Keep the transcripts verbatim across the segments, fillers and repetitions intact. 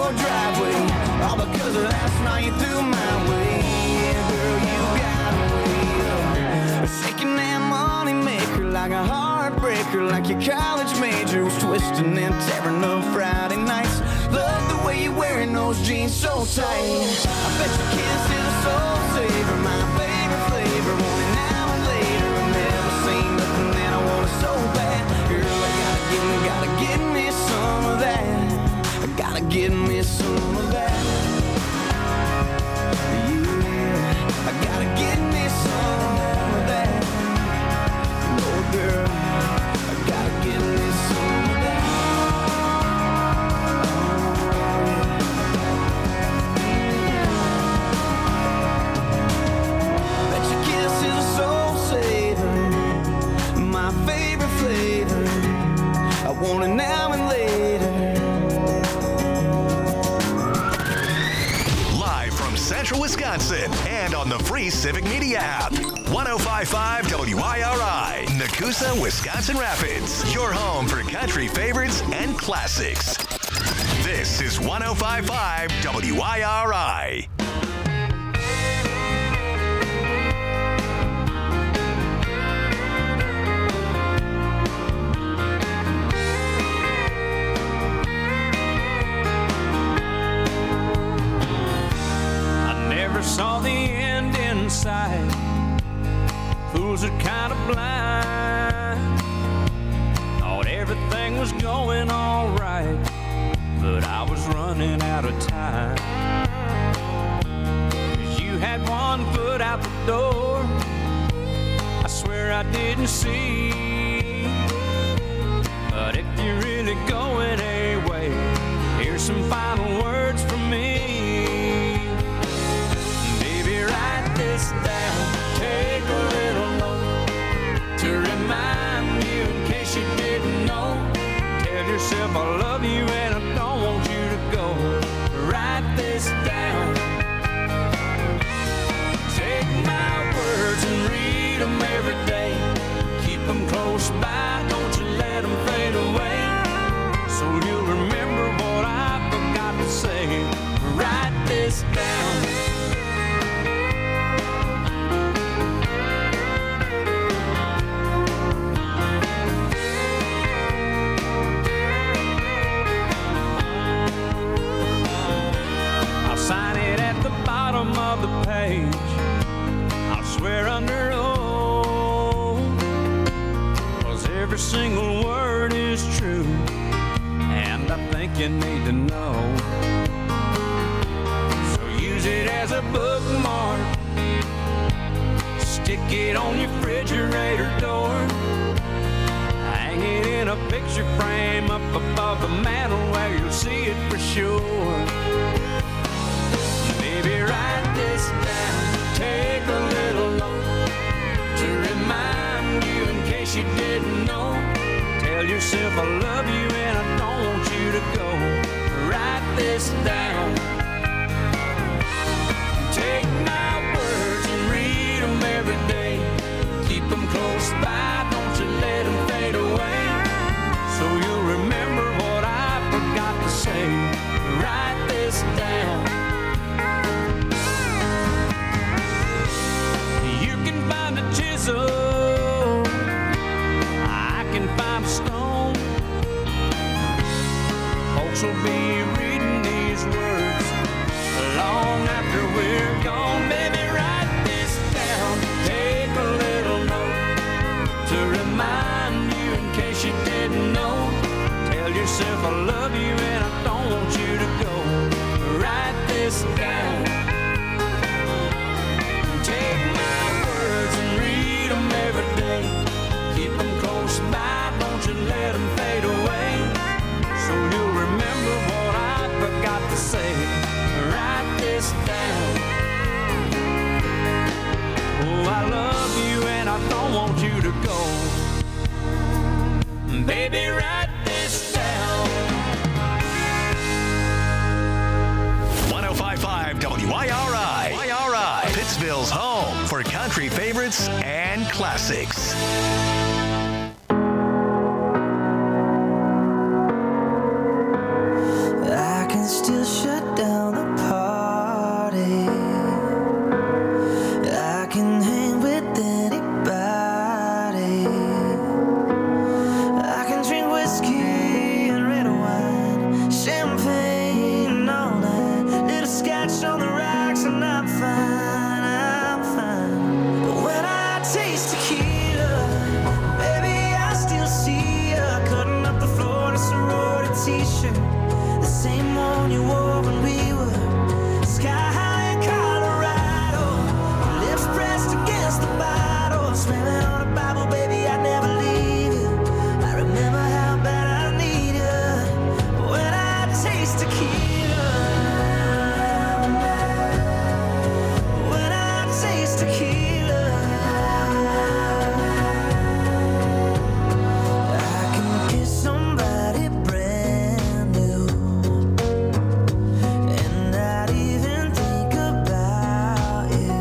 your driveway, all because last night you threw my way. Yeah, girl, you got a way of shaking that money maker like a heartbreaker, like your college major was twisting and tearing up Friday nights. Love the way you're wearing those jeans so tight. I bet your kiss is a soul saver, my favorite flavor. Want it now and later. I've never seen nothing that I want it so bad. Girl, I gotta get me, gotta get me some of that. I gotta get me some of that. Yeah, I gotta get me some of that. No, girl, I gotta get me some of that. I want it now and later. Live from Central Wisconsin and on the free Civic Media app. one oh five point five W I R I, Nakusa, Wisconsin Rapids. Your home for country favorites and classics. This is one oh five point five W I R I. Saw the end in sight. Fools are kind of blind. Thought everything was going all right, but I was running out of time. 'Cause you had one foot out the door, I swear I didn't see. But if you're really going away, here's some final words from me. This down, take a little note to remind you in case you didn't know. Tell yourself I love you and I don't want you to go. Write this down. Take my words and read them every day. Keep them close by, don't you let them fade away. So you'll remember what I forgot to say. Write this down. Of the page, I'll swear under oath, 'cause every single word is true, and I think you need to know. So use it as a bookmark, stick it on your refrigerator door, hang it in a picture frame up above the mantle where you'll see it for sure. Baby, write this down, take a little note to remind you in case you didn't know. Tell yourself I love you and I don't want you to go. Write this down. Take my words and read them every day. Keep them close by, don't you let them fade away. So you'll remember what I forgot to say. Write this down. Chisel, I can find a stone. Folks will be reading these words long after we're gone. Baby, write this down. Take a little note to remind you in case you didn't know. Tell yourself I love you and I don't want you to go. Write this down. Take my words and read them every day. Keep them close by, don't you let them fade away. So you'll remember what I forgot to say. Write this down. Oh, I love you and I don't want you to go. Baby, write this down. one oh five point five W I R I. Pittsville's home for country favorites and classics. I can still show swearing on a Bible, baby, I'd never leave you. I remember how bad I need you when I taste tequila. When I taste tequila, I can kiss somebody brand new and not even think about you.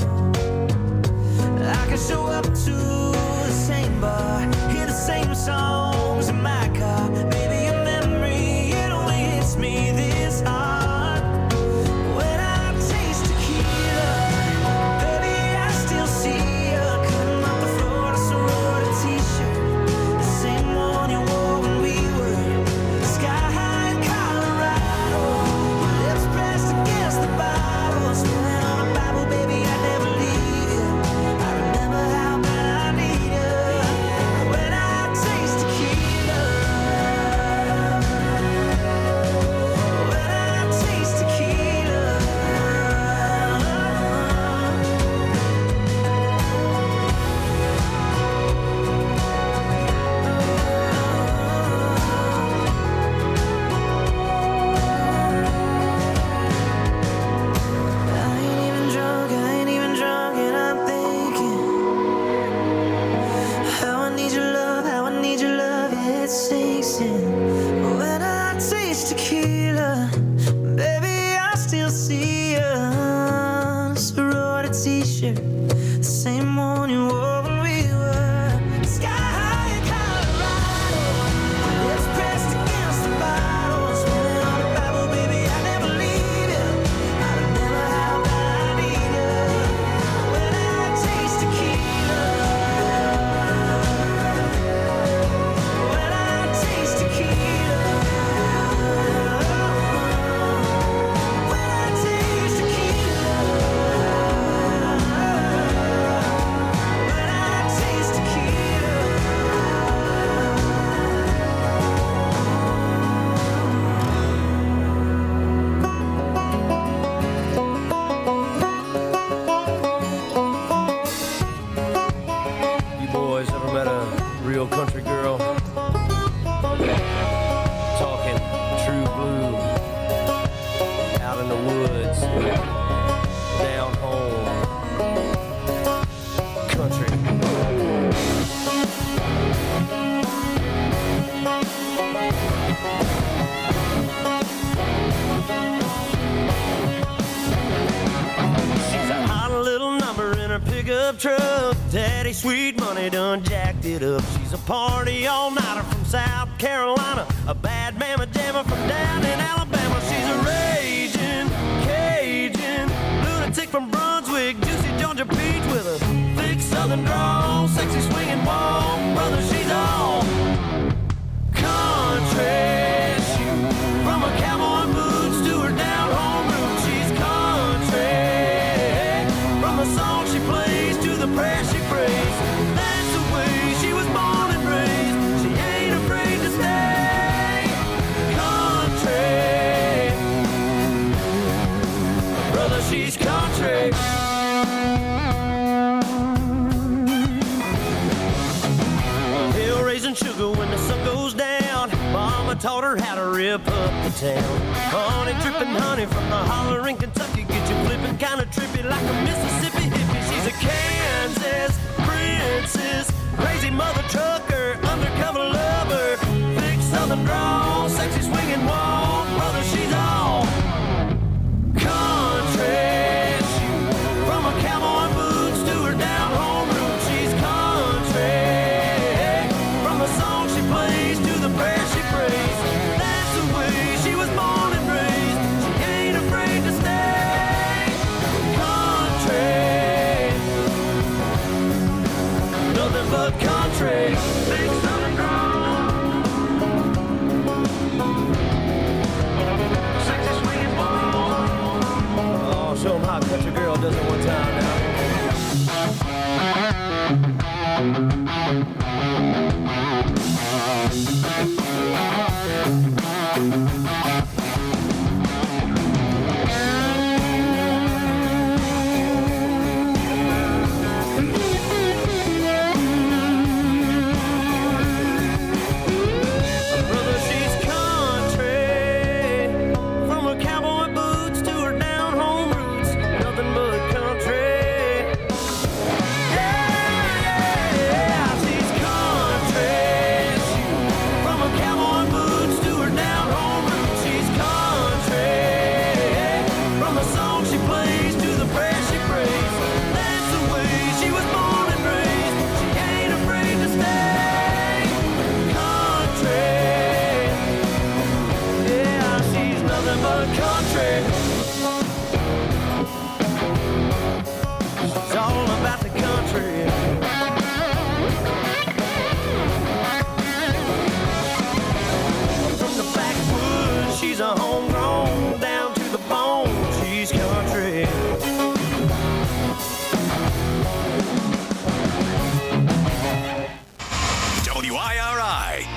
I can show up to the same bar, hear the same songs in my car. Baby, your memory, it only hits me this hard. When I taste tequila, baby, I still see you cutting up the Florida sorority t-shirt, the same one you wore when we were sky high in Colorado. Your lips pressed against the bottle, swearing on a Bible, baby, I'd never leave you. I remember how bad I need you when I taste tequila. When I taste tequila. I ain't even drunk, I ain't even drunk, and I'm thinking how I need your love, how I need your love, yeah, it sinks in. When I taste tequila, baby, I still see you on a sorority t-shirt, the same one you wore when we were sky high in Colorado. Lips pressed against the bottle, swearing on a Bible, baby, I never leave you. I remember how bad I need you when I taste tequila. When I taste tequila. When I taste tequila. When I taste tequila. You boys ever met a real country girl? Talking true blue, out in the woods, down home, country. She's a hot little number in her pickup truck. Daddy Sweet Money done jacked it up. She's a party all-nighter from South Carolina, a bad mamma jammer from down in Alabama. She's a raging Cajun lunatic from Brunswick, juicy Georgia peach with a thick southern drawl, sexy swinging walk. Brother, she's all country. She- From her cowboy boots to her down home roots, she's country. From the song she plays to the prayer she prays, that's the way she was born and raised. She ain't afraid to stay country. Brother, she's country. Hill raising sugar when the sun goes down. Mama taught her how to rip up the town. Honey dripping honey from the holler in Kentucky, get you flipping kind of trippy like a Mississippi hippie. She's a Kansas princess, crazy mother trucker, undercover lover, thick southern drawl, sexy swinging walk. Brother, she's all country. From her cowboy boots to her down home roots, she's country. From the song she plays to the prayer she prays, that's the way she was born and raised. She ain't afraid to stay country. Nothing but country. Big southern drawl, sexy swinging ball. Oh, show 'em how a country girl does it one time now.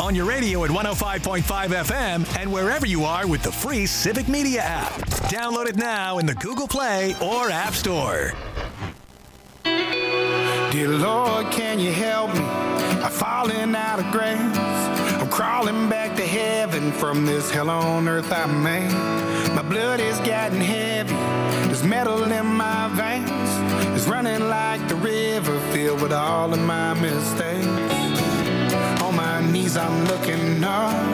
on your radio at one oh five point five F M and wherever you are with the free Civic Media app. Download it now in the Google Play or App Store. Dear Lord, can you help me? I'm falling out of grace. I'm crawling back to heaven from this hell on earth I made. My blood is getting heavy. There's metal in my veins. It's running like the river filled with all of my mistakes. On my knees I'm looking up.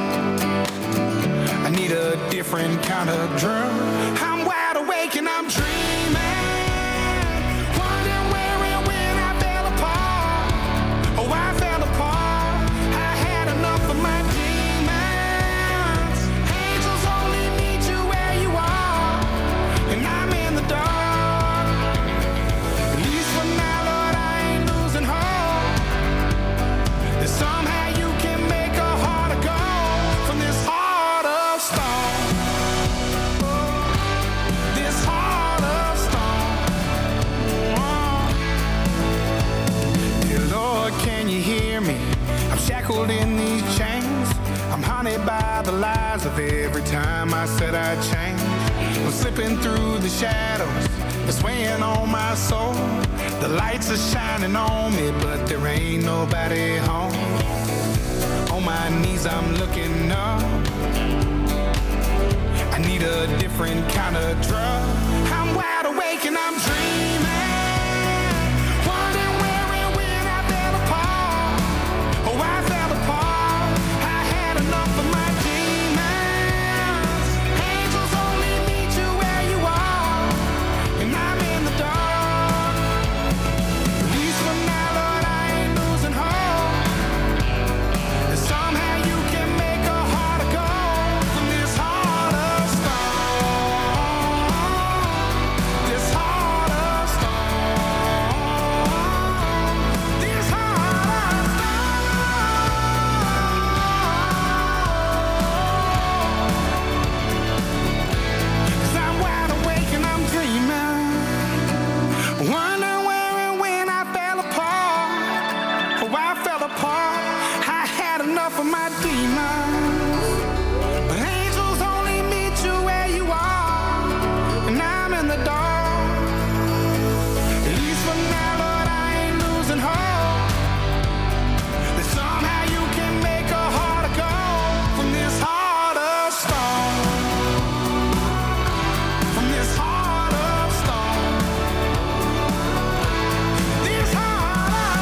I need a different kind of drum. I'm wide awake and I'm dreaming. Wondering where and when I fell apart. Oh, I fell apart. I had enough of my demons. Angels only meet you where you are. And I'm in the dark. At least for now, Lord, I ain't losing hope. That somehow you can make a heart of gold from this heart of stone. This heart of stone. Dear Lord, can you hear me? I'm shackled in these chains. I'm haunted by the lies of every time I said I'd change. I'm slipping through the shadows. It's weighing on my soul. The lights are shining on me, but there ain't nobody home. On my knees I'm looking up. I need a different kind of drug. I'm wide awake and I'm dreaming. Wondering where and when I fell apart. Oh, I fell apart. I had enough of my demons. Angels only meet you where you are. And I'm in the dark. At least for now, Lord, I ain't losing hope. That somehow you can make a heart of gold from this heart of stone. This heart of stone. This heart of stone. 'Cause I'm wide awake and I'm dreaming. Wondering where and when I fell apart. Oh, I fell apart. I had enough of my demons. But angels only meet you where you are. And I'm in the dark. At least for now, Lord, I ain't losing hope. That somehow you can make a heart of gold from this heart of stone. From this heart of stone. This heart of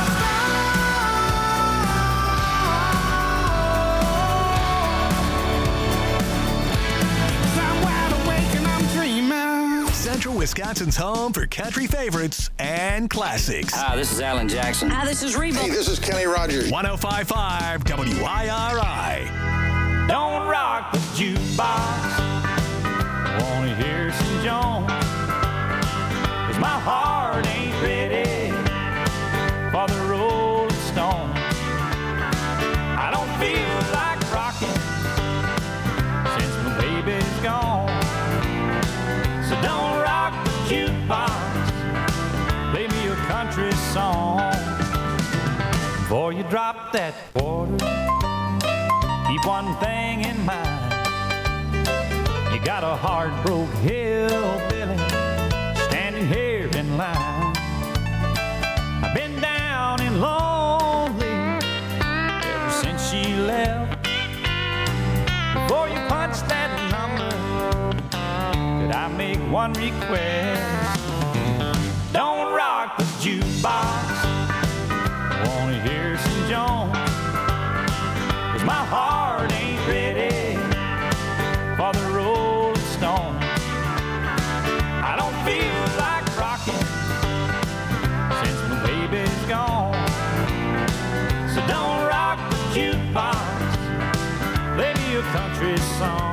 stone. 'Cause I'm wide awake and I'm dreaming. Central Wisconsin's home for country favorites and classics. Hi, this is Alan Jackson. Hi, this is Reba. Hey, this is Kenny Rogers. one oh five point five W I R I. Don't rock the jukebox. Wanna hear some Jones? 'Cause my heart ain't ready for the Rolling Stone. I don't feel like rocking since my baby's gone. So don't rock the jukebox. Play me a country song. Before you drop that quarter, keep one thing in mind. You got a heart-broke hillbilly standing here in line. I've been down and lonely ever since she left. Before you punch that number, could I make one request? Don't rock the jukebox. Wanna hear some Jones? 'Cause my heart ain't ready for the Rolling Stone. I don't feel like rocking since my baby's gone. So don't rock the jukebox. Play me a country song.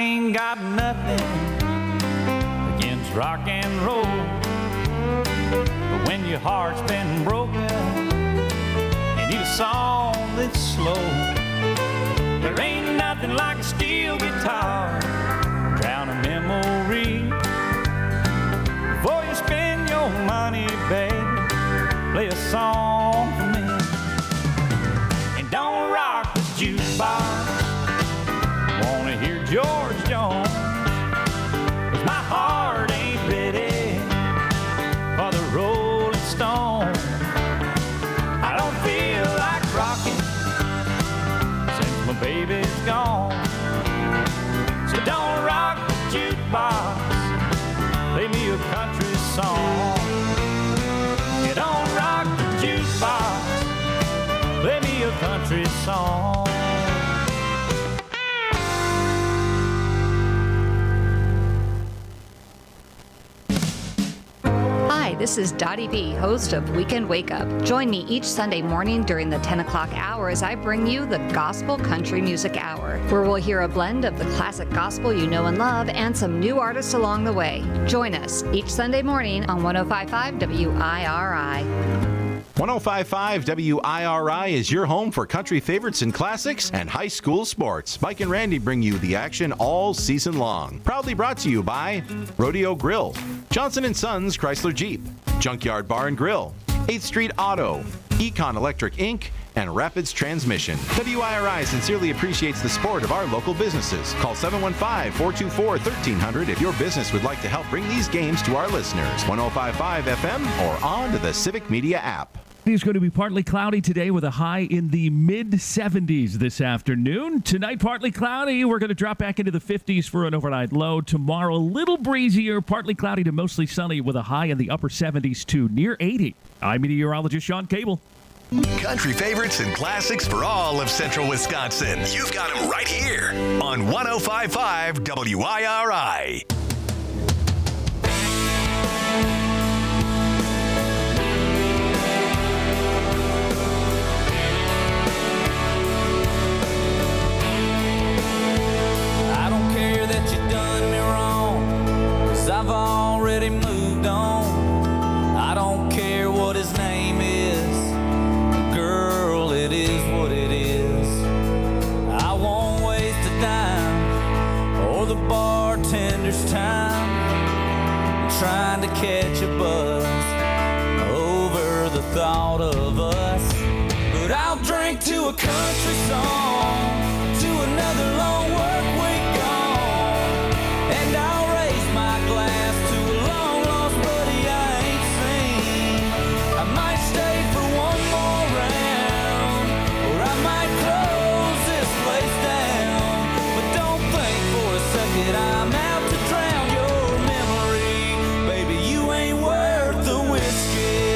ain't got nothing against rock and roll, but when your heart's been broken, you need a song that's slow. There ain't nothing like a steel guitar, drown a memory. Before you spend your money, babe, play a song for me. And don't rock the jukebox, wanna hear George Jones, 'cause my heart ain't ready for the Rolling Stone. I don't feel like rocking since my baby's gone. So don't rock the jukebox, play me a country song. You don't rock the jukebox, play me a country song. Hi, this is Dottie B, host of Weekend Wake Up. Join me each Sunday morning during the ten o'clock hour as I bring you the Gospel Country Music Hour, where we'll hear a blend of the classic gospel you know and love and some new artists along the way. Join us each Sunday morning on one oh five point five W I R I. one oh five point five W I R I is your home for country favorites and classics and high school sports. Mike and Randy bring you the action all season long. Proudly brought to you by Rodeo Grill, Johnson and Sons Chrysler Jeep, Junkyard Bar and Grill, eighth Street Auto, Econ Electric Incorporated, and Rapids Transmission. W I R I sincerely appreciates the support of our local businesses. Call seven one five, four two four, one three zero zero if your business would like to help bring these games to our listeners. one oh five point five F M or on to the Civic Media app. It's going to be partly cloudy today with a high in the mid seventies this afternoon. Tonight, partly cloudy. We're going to drop back into the fifties for an overnight low. Tomorrow, a little breezier, partly cloudy to mostly sunny with a high in the upper seventies to near eighty. I'm meteorologist Sean Cable. Country favorites and classics for all of central Wisconsin. You've got them right here on one oh five point five W I R I. I don't care that you done me wrong, 'cause I've already moved on. I don't care what his name is, girl, it is what it is. I won't waste a dime or the bartender's time trying to catch a buzz over the thought of us. But I'll drink to a country song, to another long work week gone, and I'll raise my glass to a long lost buddy I ain't seen. I might stay for one more round, or I might close this place down. But don't think for a second I'm out to drown your memory. Baby, you ain't worth the whiskey.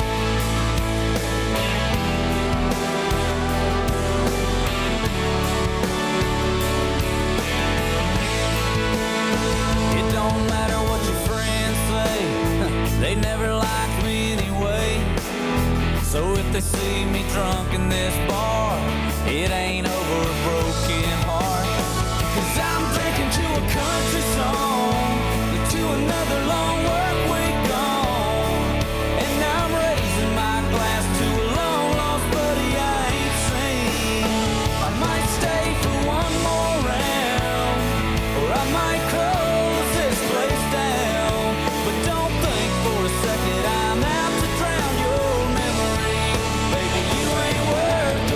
It don't matter what your friends say, they never liked me anyway. So if they see me drunk in this bar, it ain't over a broken heart. 'Cause I'm drinking to a country song, to another long work week gone, and I'm raising my glass to a long lost buddy I ain't seen. I might stay for one more round, or I might close this place down. But don't think for a second I'm out to drown your memory. Baby, you ain't worth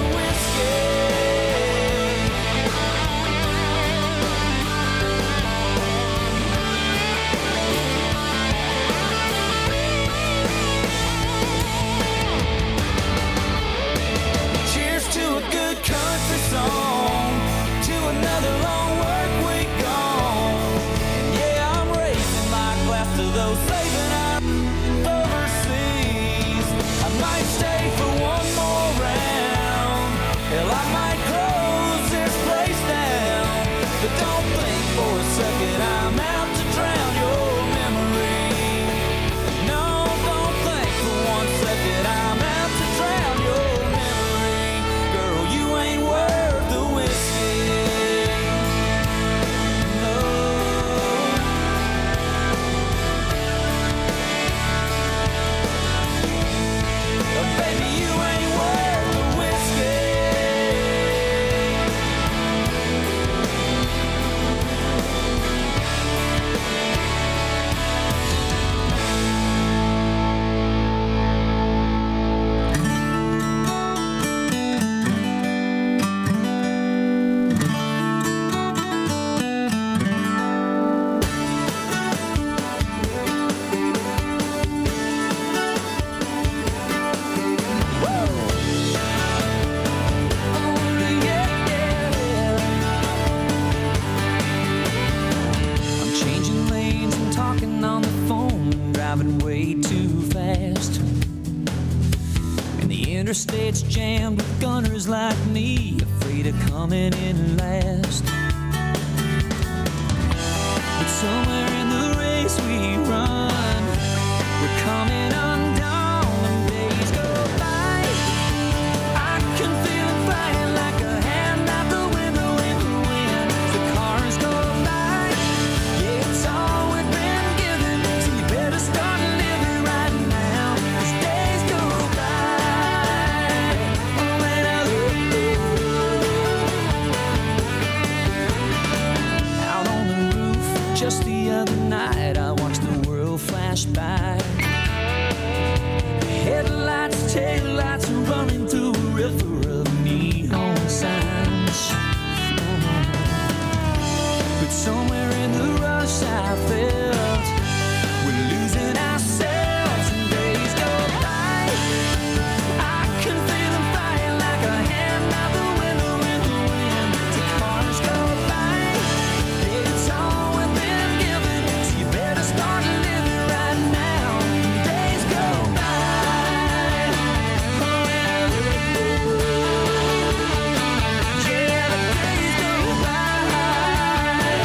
me, afraid of coming in last. But somewhere in the race we run, we're coming undone and days go by. I can feel it flying like a hand out the window in the wind. The cars go by. Yeah, it's all we've been given, so you better start living right now, as days go by. Oh, and I look out on the roof just the other night, I watched the world flash by. Headlights, taillights running through a river of neon signs. But somewhere in the rush I felt we're losing ourselves and days go by. I can feel them flying like a hand out the window in the wind. The cars go by. It's all we've been given, so you better start living right now. Days go by. Oh, yeah, yeah, the days go by.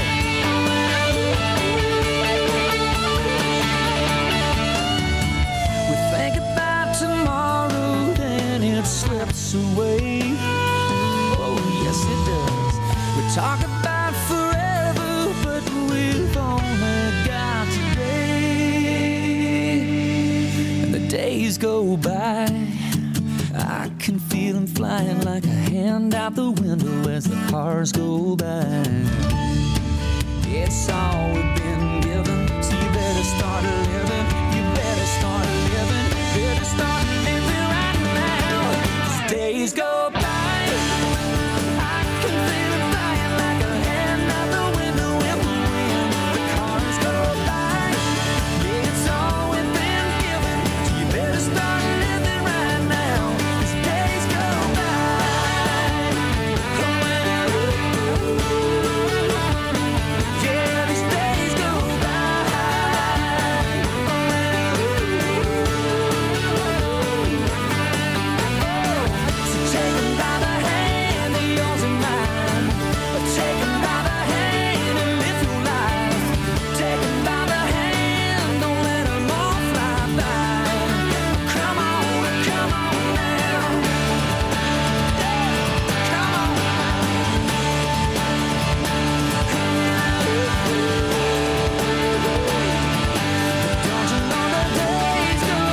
We think about tomorrow, then it slips away. Oh, yes, it does. We talk about forever, but we've only got today. And the days go by. I can feel them flying like a hand out the window as the cars go by. It's all we've been given, so you better start living. You better start living. Better start living right now. As days go by. I can feel it flying like a hand out the window in the wind. The cars go by. Yeah, it's all we've been given, so you better start living right now. As days go by. Oh, and I look, yeah, these days go by. Oh, and I look, oh, so take 'em by the hand, they're yours and mine. Take 'em by the hand and live your life. Take 'em by the hand, don't let 'em all fly by. Come on, come on now. Come on. Don't you know the days go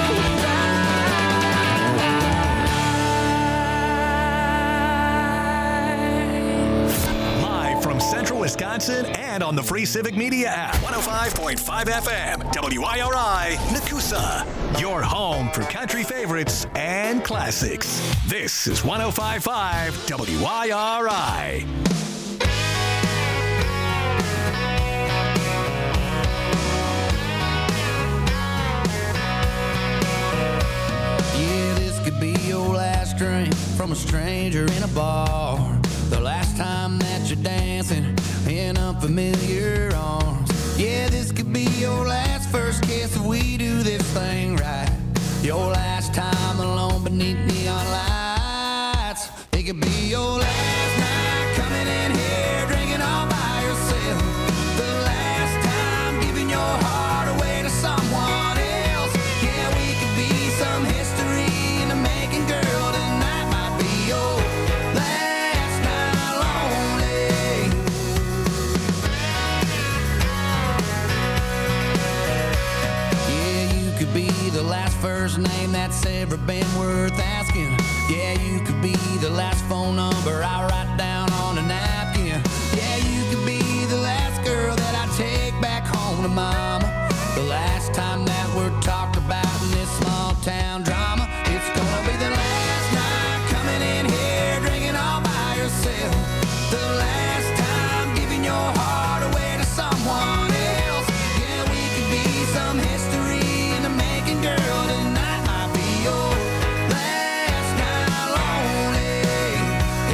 by? Live from Central Wisconsin and on the free Civic Media app. one oh five point five F M, W I R I, Nakusa. Your home for country favorites and classics. This is one oh five point five W I R I. Yeah, this could be your last drink from a stranger in a bar. The last time that you're dancing in unfamiliar arms. Yeah, this could be your last first kiss if we do this thing right. Your last time alone beneath neon lights. It could be your last night coming in here drinking all by yourself. The last time giving your heart away to someone else. Yeah, we could be some history in the making, girl. Tonight might be your last night lonely. Yeah, you could be the last first name that's ever been worth asking. Yeah, you could be the last phone number I write down on a napkin. Yeah, you could be the last girl that I take back home to mama. The last time that we're talked about in this small town drama. It's gonna be the last night coming in here drinking all by yourself. The last time giving your heart away to someone else. Yeah, we could be some history in the making, girl. Tonight might be your last night lonely.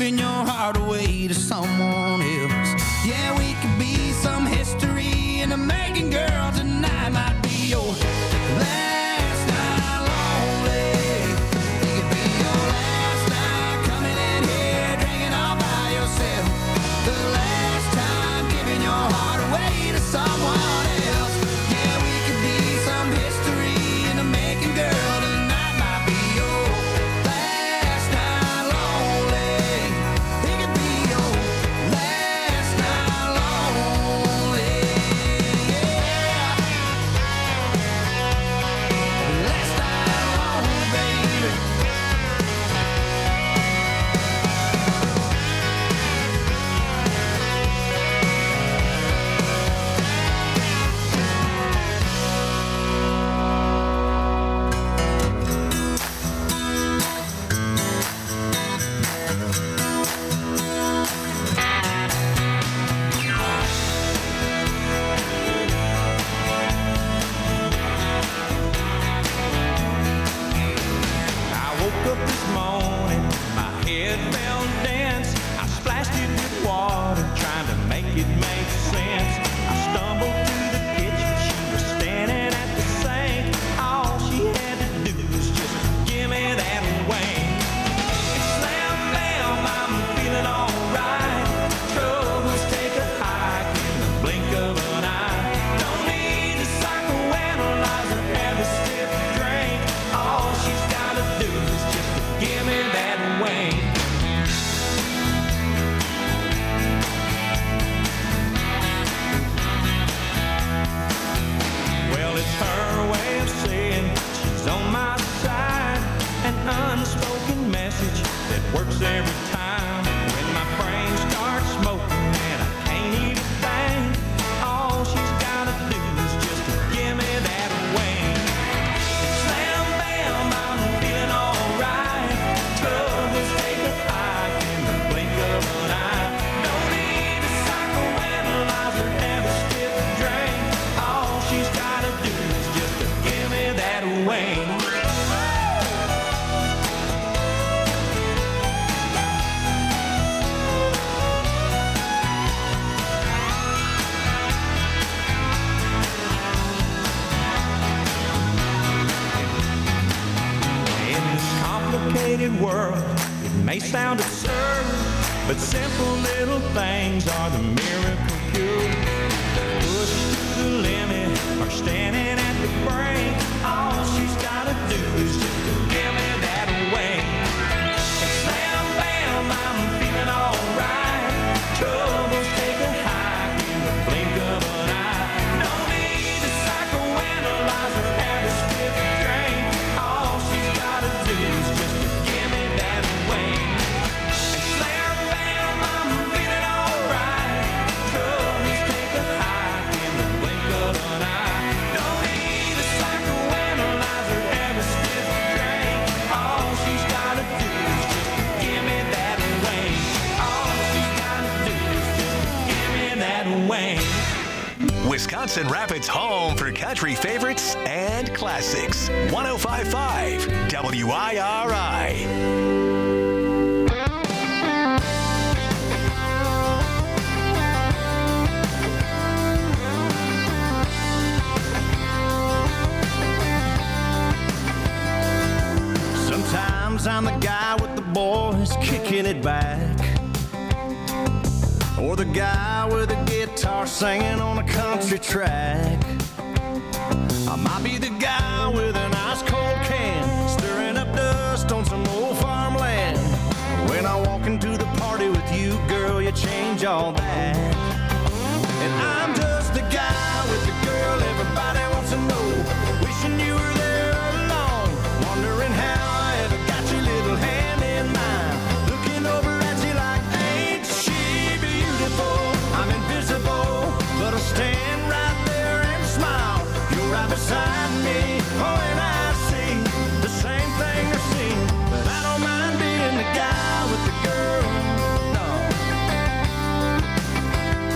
giving your heart away to someone else. Yeah, we could be some history in the making, girl. Tonight might be your last night lonely. It could be your last night coming in here drinking all by yourself. The last time giving your heart away to someone else. Yeah, we could be some history in the making, girl. Tonight might be your last night lonely. It could be your last night lonely. Yeah. Last night lonely, baby. I woke up this morning, my head felt dense. I splashed it with water, trying to make it make sense. I stumbled through the kitchen, she was standing at the sink. All she had to do was just give me that wing. And slam, bam, I'm feeling alright. Troubles take a hike in the blink of an eye. Don't need to psychoanalyze or have a stiff drink. All she's gotta do is just give me that wing. Well, it's her way of saying she's on my side. An unspoken message that works every time. When my brain starts smoking and I can't eat a thing, all she's gotta do is just give me that wing. Slam, bam, I'm feeling alright. Troubles take a hike in the blink of an eye. No need to psychoanalyze or have a stiff drink. All she's gotta do is just give me that wing. In this complicated world, it may sound absurd, but simple little things are the miracle cure. Pushed to the limit or standing at the brink, all she's gotta do is just give me that wing. And slam, bam, I'm feeling alright. Troubles take a hike in the blink of an eye. No need to psychoanalyze or have a stiff drink. All she's gotta do is just give me that wing. And slam, bam, I'm feeling alright. Troubles take a hike in the blink of an eye. No need to psychoanalyze or have a stiff drink. All she's gotta do is just give me that wing. All she's gotta do is just give me that wing. Wisconsin Rapids' home for country favorites and classics. one oh five point five W I R I. Sometimes I'm the guy with the boys kicking it back, or the guy with a guitar singing on a country track. I might be the guy with an ice cold can, stirring up dust on some old farmland. When I walk into the party with you, girl, you change all that. And I'm just the guy with the girl everybody wants to know, wishing you were there alone, wondering how I ever got your little hand in mine, looking over at you like, ain't she beautiful? I'm invisible, but I stand right there and smile. You're right beside me, oh, and I see the same thing I see, but I don't mind being the guy with the girl, no.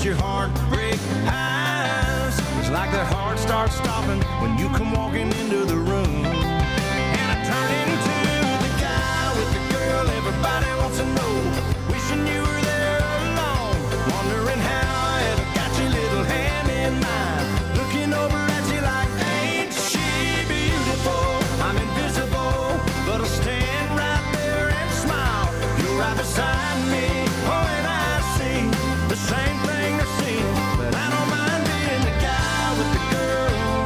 your heart break eyes. It's like their heart starts stopping when you come walking into the room. And I turn into the guy with the girl everybody wants to know. Wishing you were there alone, wondering how I ever got your little hand in mine. Looking over at you like, ain't she beautiful? I'm invisible, but I'll stand right there and smile. You're right beside me, oh, and I see the same thing they're seeing. But I don't mind being the guy with the girl,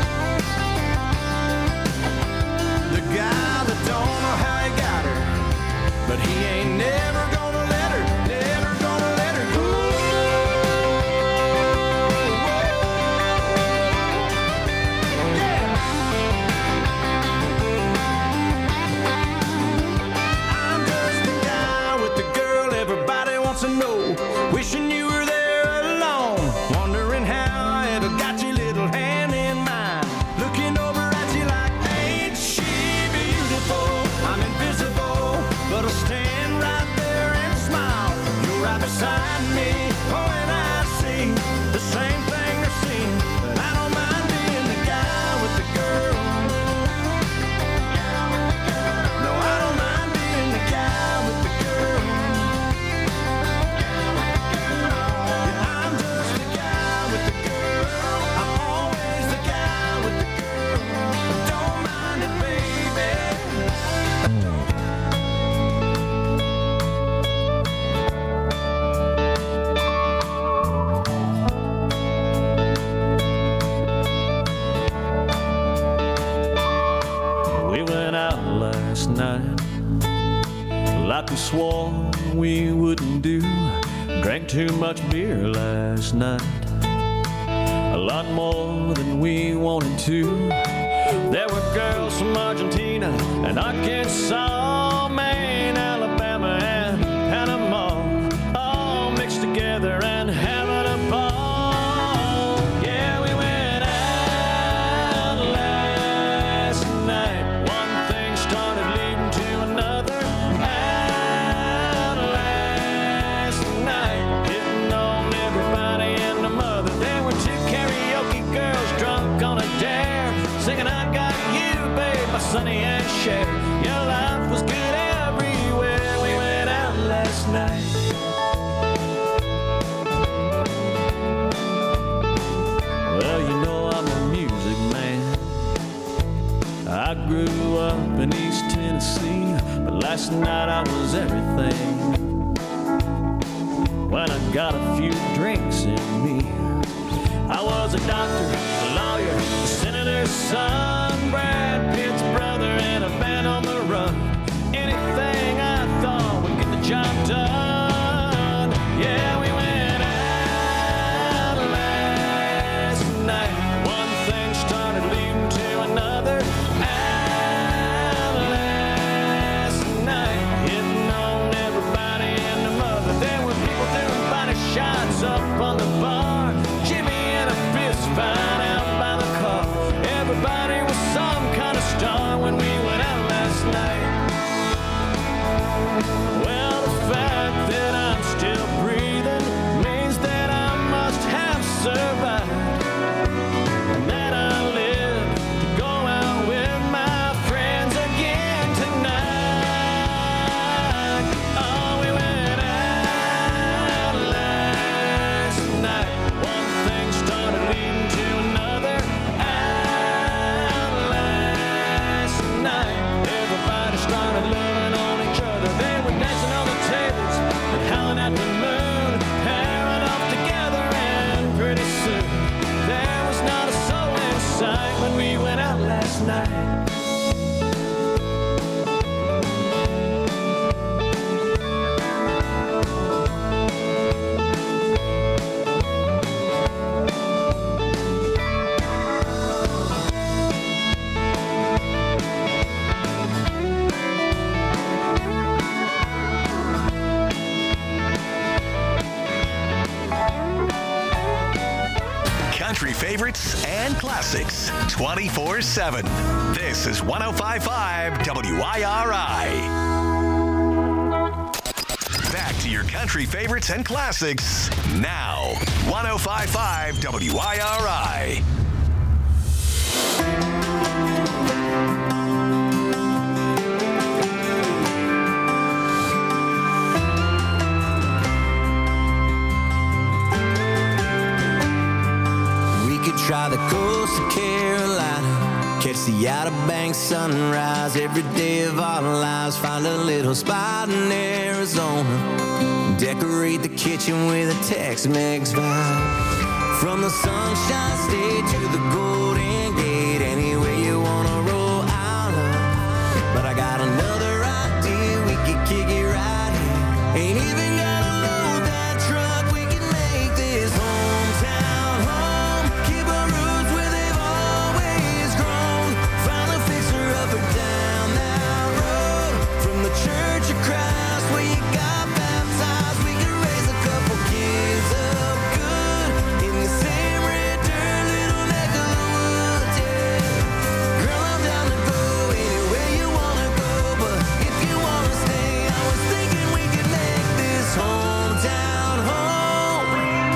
the guy that don't know how he got her, but he ain't never gonna let her, never gonna let her go. Yeah. I'm just the guy with the girl everybody wants to know. Wishing you were there alone, wondering how I ever got your little hand in mine. Looking over at you like, ain't she beautiful? I'm invisible, but I'll stand right there and smile. You're right beside me, oh, and I see the same thing they're seeing. But I don't mind being the guy with the girl. No, I don't mind being the guy with the girl. Yeah, I'm just the guy with the girl. I'm always the guy with the girl. Don't mind it, baby. We went out last night like we swore we wouldn't do. Drank too much beer last night, a lot more than we wanted to. There were girls from Argentina and Arkansas, Maine, Alabama, and Panama, all mixed together and having a ball. Yeah, we went out last night. One thing started leading to another. Out last night, hitting on everybody and the mother. There were two karaoke girls drunk on a dare, singing I Got You, babe, by Sonny and Cher. Your life was good everywhere. We went out last night. Well, you know I'm a music man. I grew up in East Tennessee, but last night I was everything. When I got a few drinks in me, I was a doctor, a lawyer, a senator's son, Brad Pitt's brother, and a band on the run. Anything I thought would get the job done. Yeah, we went out last night. One thing started leading to another. Out last night, hitting on everybody and the mother. There were people doing body shots up on the bar. Jimmy and a fist fight out by the car. Everybody was some kind of star when we went out last night. Well, the fact that I'm still breathing means that I must have survived, and that I live to go out with my friends again tonight. Oh, we went out last night. One thing started leading to another. Out last night, everybody started loving on each other. They were dancing on the tables and howling at the moon, pairing off together, and pretty soon there was not a soul in sight when we went out last night. Country favorites and classics twenty-four seven. This is one oh five point five W I R I. Back Back to your country favorites and classics now. one oh five point five W I R I. We could try the coast of Carolina, catch the Outer Banks sunrise every day of our lives. Find a little spot in Arizona, decorate the kitchen with a Tex-Mex vibe. From the Sunshine State to the Golden Gate, anywhere you wanna roll out of. But I got another idea, we could kick it right here. Ain't even gotta load that truck, we can make this hometown home. Keep our roots where they've always grown. Finally fix her up or down that road. From the Church of Christ where you got baptized, we can raise a couple kids up good in the same red dirt little neck of the woods, yeah. Girl, I'm down to go anywhere you wanna go, but if you wanna stay, I was thinking we could make this hometown home.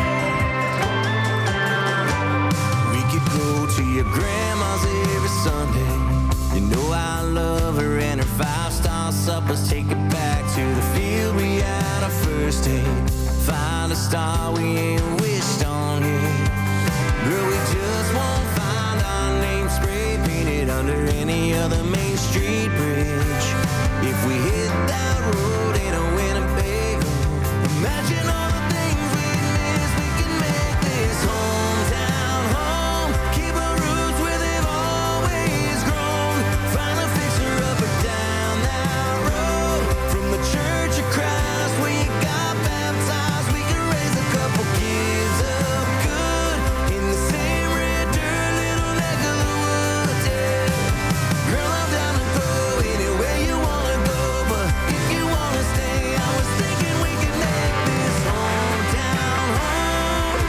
We could go to your grandma's every Sunday. You know I love her and her five-star suppers. Take it back to the field we had our first date. Find a star we ain't wished on yet. Girl, we just won't find our name spray painted under any other Main Street bridge. If we hit that road in a Winnebago, imagine all the things we'd miss. We can make this hometown home. Keep our roots where they've always grown. Finally fix her up or down that road. From the Church of Christ where you got baptized, we can raise a couple kids up good in the same red dirt little neck of the woods, yeah. Girl, I'm down to go anywhere you wanna go, but if you wanna stay, I was thinking we could make this hometown home.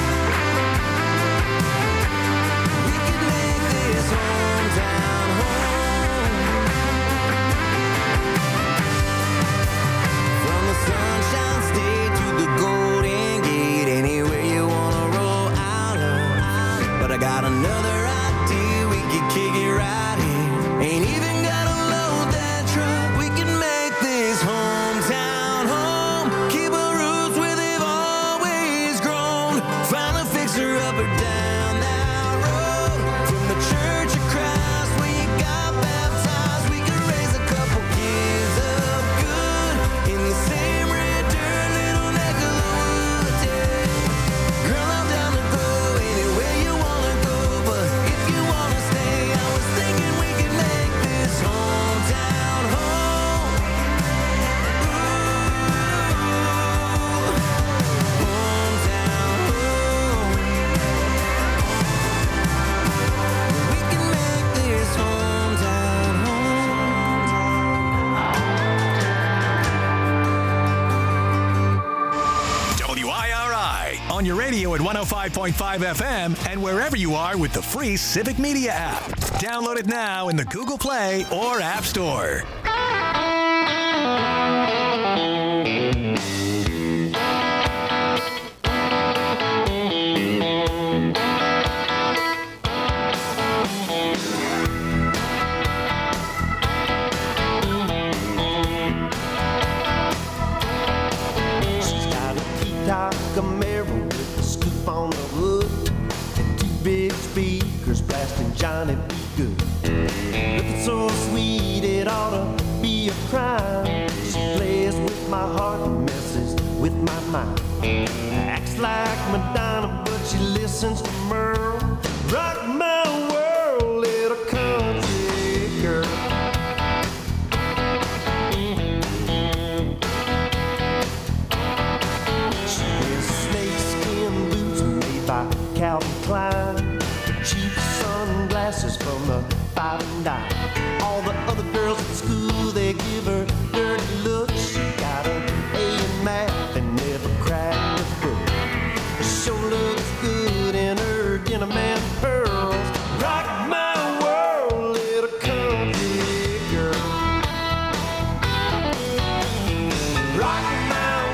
We could make this hometown home. From the Sunshine State to the Golden Gate, anywhere you wanna roll out of. But I got another idea, we could kick it right here. Ain't even gotta load that truck, we can make this hometown home. Keep our roots where they've always grown. Finally fix her up or down that road. From the Church of Christ where you got baptized, we can raise a couple kids up good in the same red dirt little neck of the woods, yeah. Girl, I'm down to go anywhere you wanna go, but if you wanna stay, I was thinking we could make this hometown home. Ooh, hometown home. We can make this hometown home. W I R I on your radio at one oh five point five F M and wherever you are with the free Civic Media app. Download it now in the Google Play or App Store. She's got a T-top Camaro with a scoop on the hood and two big speakers blasting Johnny B. Good. Looking so sweet it ought to be a crime. She plays with my heart and messes with my mind. Acts like Madonna, but she listens to Merle. Rock my world, little country girl. She wears snakeskin boots made by Calvin Klein, cheap sunglasses from the five and dime. All the other girls at school, they give her dirty looks. She got an A in math and never cracked a book. She sure looks good in her denim and pearls. Rock my world, little country girl. Rock my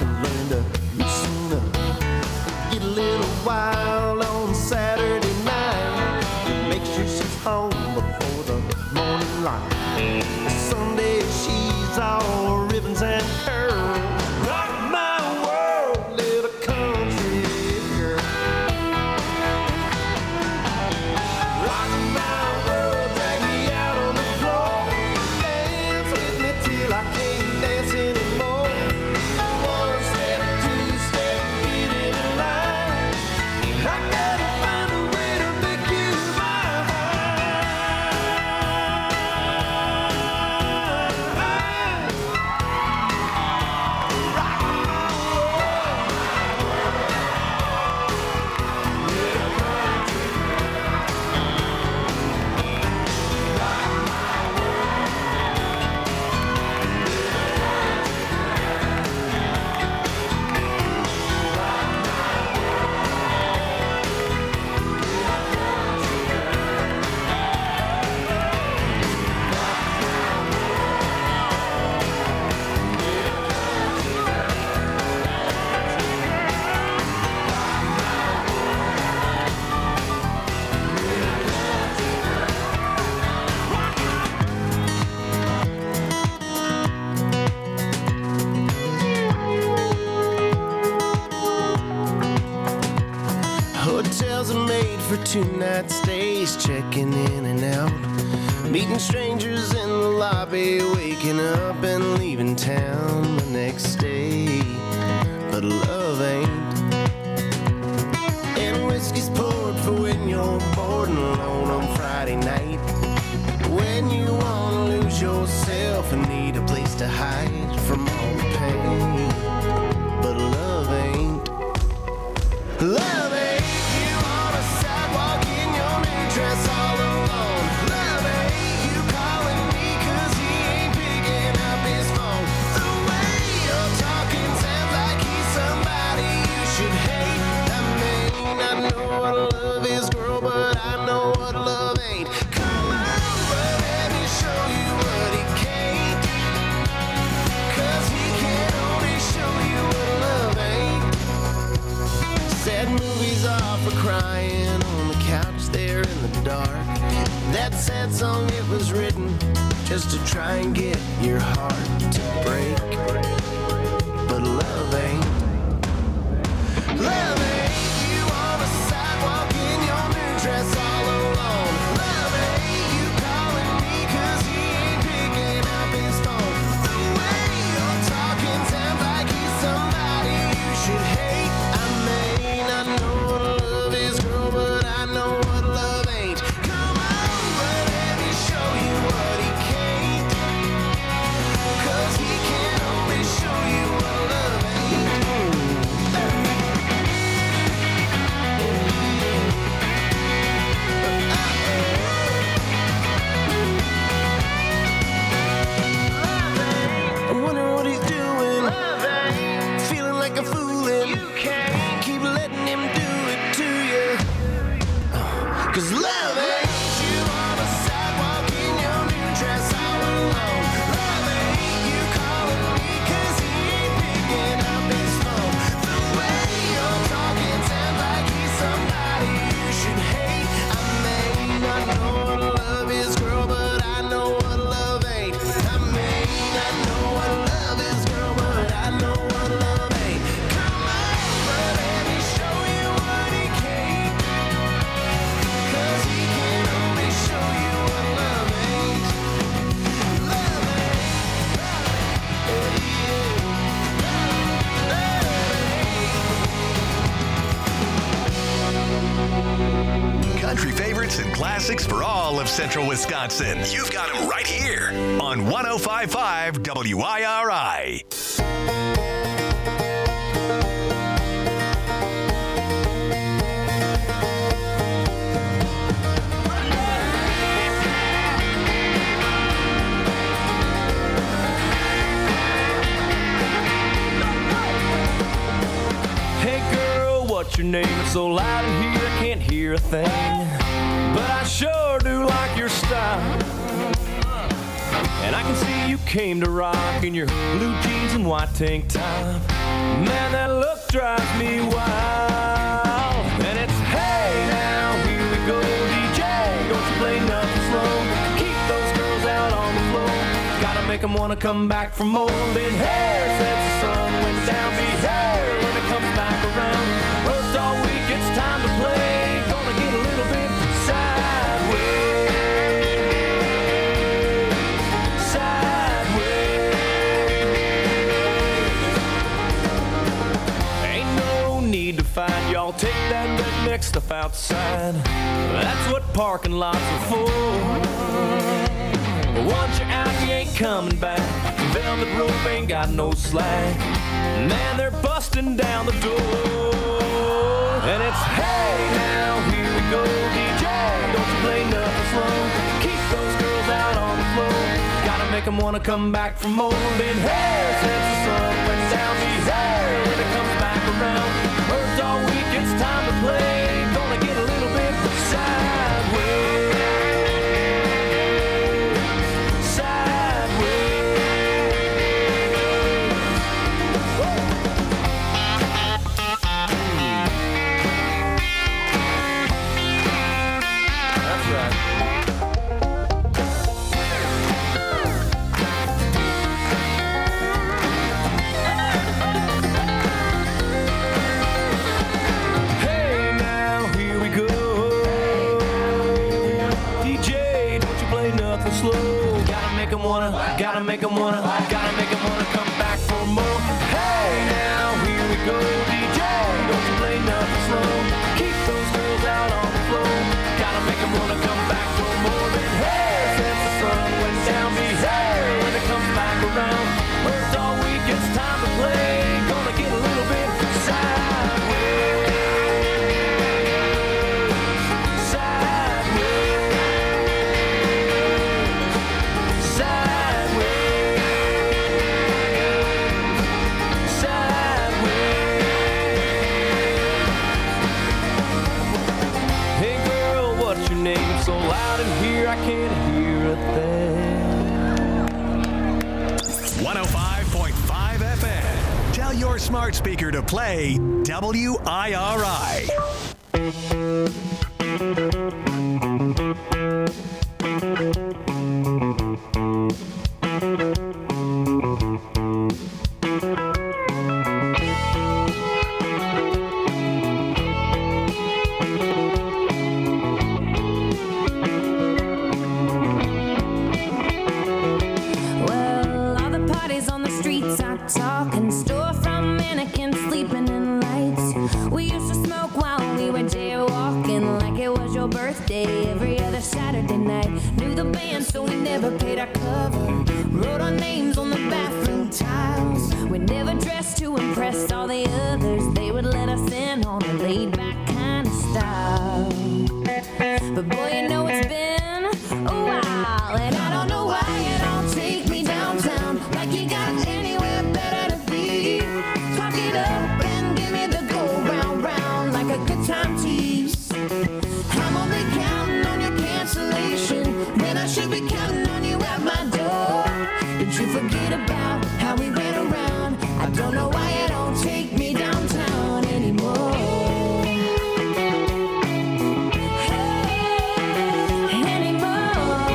can learn to loosen up. Get a little wild on Saturday night. Make sure she's home before the morning light. Sunday she's all ribbons and pearls. Rock my world, little country girl. Rock my world, drag me out on the floor. Dance with me till I can't dance anymore. One step, two step, get in line. I gotta find a way to make you mine. Rock my world, little country Hotels are made for two-night stays, checking in and out, meeting strangers in the lobby, waking up and leaving town the next day. But love ain't. And whiskey's poured for when you're bored and alone on Friday night. When you wanna lose yourself and need a place to hide from all the pain. But love ain't. Love ain't. You on a sidewalk in your new dress all alone. Love ain't. You calling me 'cause he ain't picking up his phone. The way you're talking sounds like he's somebody you should hate. I mean, I know what love is, girl, but I know what love ain't. Come on, but let me show you what he can't. 'Cause he can only show you what love ain't. Sad movies are for crying on the couch there in the dark. That sad song, it was written just to try and get your heart to break. But love ain't. Love ain't. You on a sidewalk in your new dress all alone. Love ain't. You calling me 'cause he ain't picking up his phone. The way you're talking sounds like he's somebody you should hate. I mean, I know what love is, girl, but I know what love ain't. Come on, but let me show you what he can't. 'Cause he can only show you what love ain't. I wonder what he's doing. Feeling like a foolin'. You can't keep letting him do it to you. 'Cause love ain't. You on a sidewalk in your new dress all alone. Love ain't. You calling me 'cause he ain't picking up his phone. The way you're talking sounds like he's somebody you should hate. I mean, I know what love is, girl, but I know what love ain't. I mean, I know what love is, girl, but I know what love ain't. Come on, but let me show you what he can't. 'Cause he can only show you what love ain't. Love ain't. Love ain't. Country favorites and classics for all of Central Wisconsin. You've got them right here on one oh five point five W I R I. Hey girl, what's your name? It's so loud in here I can't hear a thing. But I sure do like your style. And I can see you came to rock in your blue jeans and white tank top. drives me wild. And it's, hey, now here we go, D J, don't you play nothing slow. Keep those girls out on the floor. Gotta make them wanna come back for more. Then hair since the sun went down. Be hair when it comes back around. Worked all week, it's time to play. Gonna get a little bit sideways. Sideways. Ain't no need to fight, y'all. Take that redneck stuff outside. That's what parking lots are for. Once you're out, you ain't coming back. Velvet rope ain't got no slack. Man, they're busting down the door. And it's, hey, now here we go, D J, don't you play nothing slow. Keep those girls out on the floor. Gotta make them wanna come back for more. Been hair since the sun went down. Be hair when it comes back around. Worked all week, it's time to play. Gonna get a little bit sideways. Wanna, gotta make them wanna, gotta make them wanna come back for more. Hey, now here we go, D J, don't you play nothing slow. Keep those girls out on the floor. Gotta make them wanna come back for more. Than hair since the sun went down. Be hair when it comes back around. Worked all week, it's time to play. Gonna get a little bit sideways. So loud in here, I can't hear a thing. one oh five point five F M. Tell your smart speaker to play W I R I. Every other Saturday night, knew the band, so we never paid our cover. Wrote our names on the bathroom tiles. We never dressed to impress all the others. They would let us in on a laid-back kind of style. But boy, you know it's been a while, and I don't know why you don't take me downtown like you got anywhere better to be. Talk it up and give me the go round round like a good time tease. I'm only counting on your cancellation when I should be counting on you at my door. Did you forget about how we ran around? I don't know why you don't take me downtown anymore. Hey, anymore.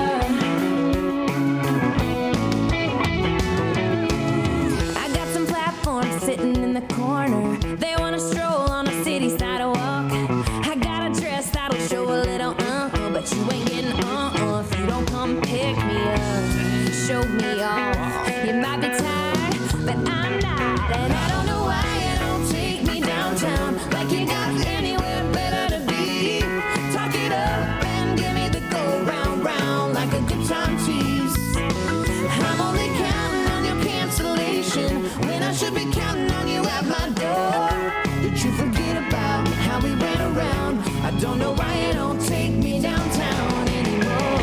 I got some platforms sitting in the corner. They want to stroll on a city sidewalk. I got a dress that'll show a little uh-uh, but you ain't getting uh-uh if you don't come pick me up, show me off. You might be tired, but I'm not, and I don't know why you don't take me downtown like you got anywhere better to be. Talk it up and give me the go round round like a good time tease. I'm only counting on your cancellation when I should be counting on you at my door. Did you forget about how we ran around? I don't know why you don't take me downtown anymore.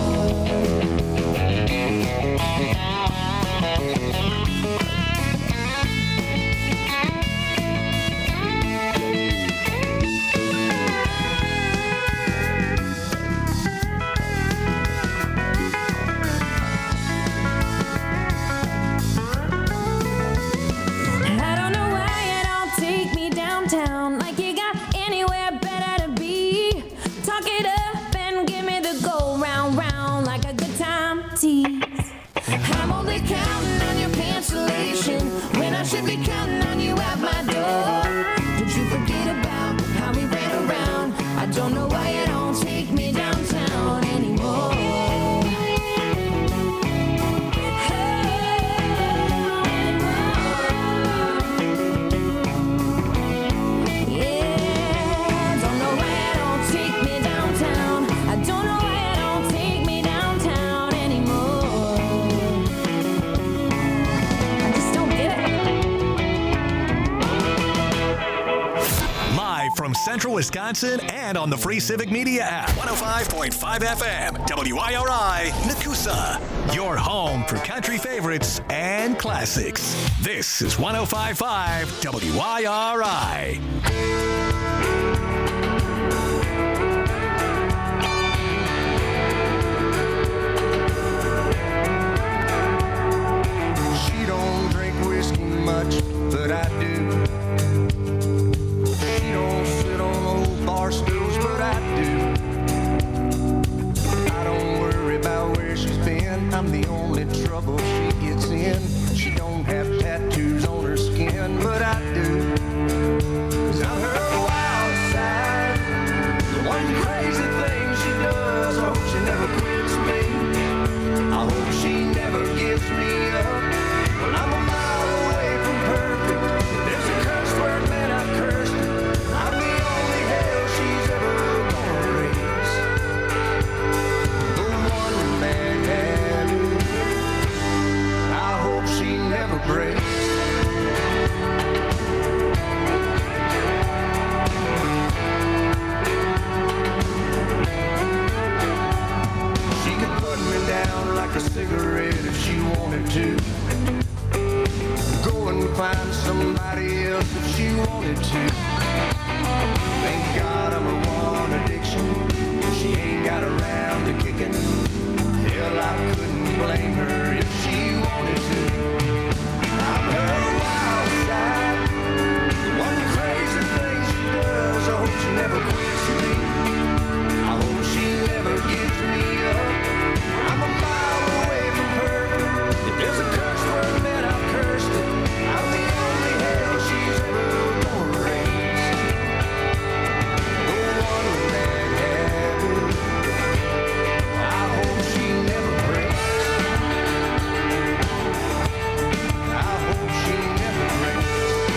I don't know why you don't take from Central Wisconsin and on the free Civic Media app. one oh five point five F M, W I R I, Nakusa. Your home for country favorites and classics. This is one oh five point five W I R I. She don't drink whiskey much, but I do. She don't sit on old bar stools, but I do. I don't worry about where she's been. I'm the only trouble she gets in. She don't have tattoos on her skin, but I do. 'Cause I'm her wild side. The one crazy thing she does. I hope she never quits me. I hope she never gives me up. Well, I'm a mile away from perfect. There's a curse word, man, I've cursed it. I'm the only hell she's ever gonna raise. The one man habit. I hope she never breaks. She could put me down like a cigarette if she wanted to. Go and find somebody else if she wanted to. Thank God I'm her one addiction. She ain't got around to kicking. Hell, I couldn't blame her if she wanted to. I'm her wild side. The one crazy thing she does. I hope she never quits me. I hope she never gives me up. I'm a mile away from perfect. If there's a curse word, man, I've cursed it. I'm the only hell she's ever gonna raise. The one man habit. I hope she never breaks. I hope she never breaks.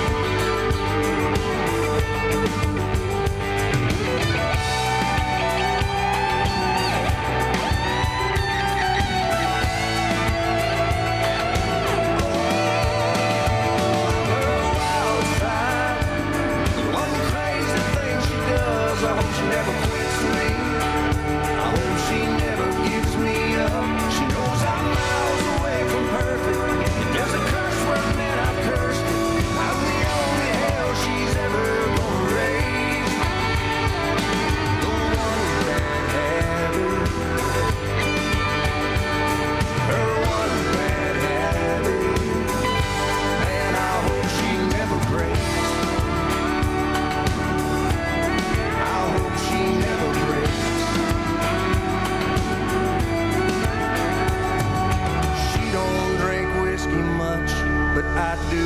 But I do.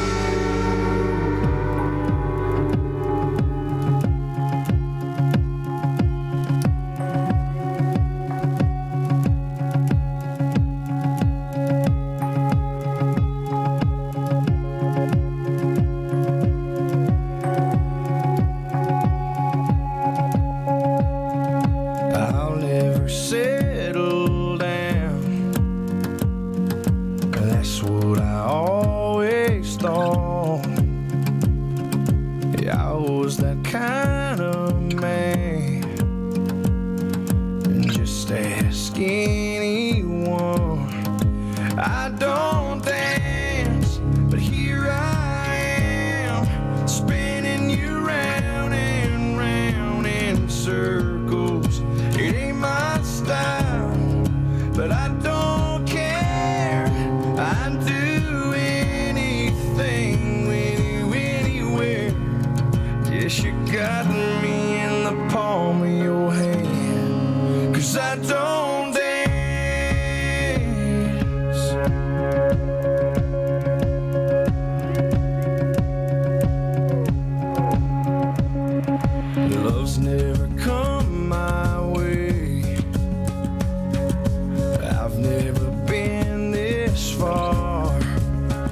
I'll never settle down. That's what I always thought. Yeah, I was that kind of man. And just ask anyone. I don't dance, but here I am, spinning you round and round in circles. It ain't my style, but I don't care. I'd do anything with you anywhere. Yes, you got me in the palm of your hand. 'Cause I don't dance. Love's never come my way. I've never been this far.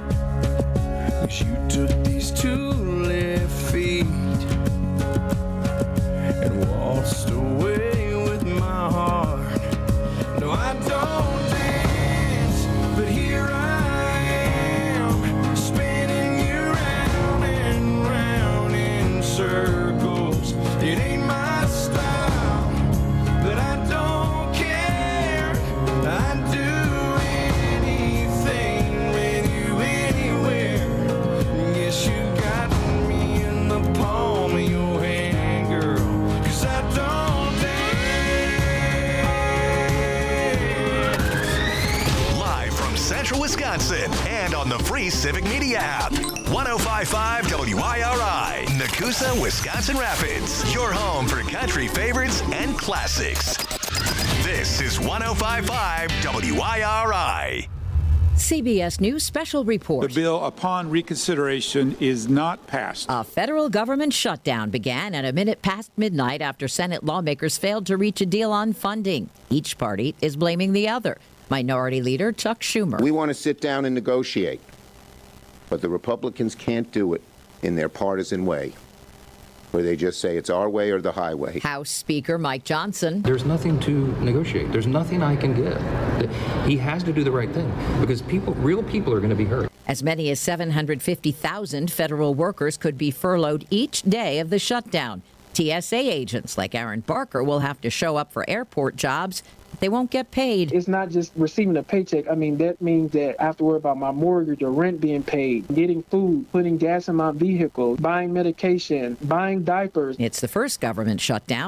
'Cause you took these two left feet on the free Civic Media app. one oh five point five W I R I, Nakusa, Wisconsin Rapids. Your home for country favorites and classics. This is one oh five point five W I R I. C B S News special report. The bill upon reconsideration is not passed. A federal government shutdown began at a minute past midnight after Senate lawmakers failed to reach a deal on funding. Each party is blaming the other. Minority Leader Chuck Schumer. We want to sit down and negotiate, but the Republicans can't do it in their partisan way, where they just say it's our way or the highway. House Speaker Mike Johnson. There's nothing to negotiate. There's nothing I can give. He has to do the right thing because people, real people are going to be hurt. As many as seven hundred fifty thousand federal workers could be furloughed each day of the shutdown. T S A agents like Aaron Barker will have to show up for airport jobs. They won't get paid. It's not just receiving a paycheck. I mean, that means that I have to worry about my mortgage or rent being paid, getting food, putting gas in my vehicle, buying medication, buying diapers. It's the first government shutdown